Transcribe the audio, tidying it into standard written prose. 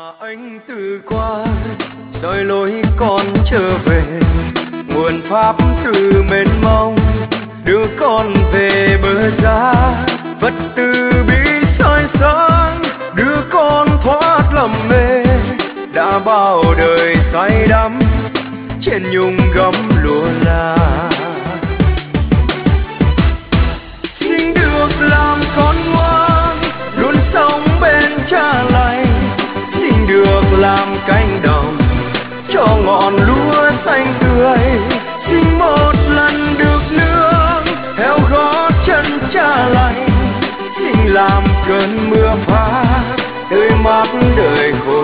anh từ qua rồi lối con trở về, nguồn pháp từ mênh mông đưa con về bờ giá, vật từ bi soi sáng đưa con thoát lầm mê, đã bao đời say đắm trên nhung gấm lụa là. Xin được làm con ngoan luôn sống bên cha lành, xin được làm cánh đồng cho ngọn lúa xanh tươi, xin một lần được nương theo gót chân cha lành, xin làm cơn mưa phá tươi mát đời khổ.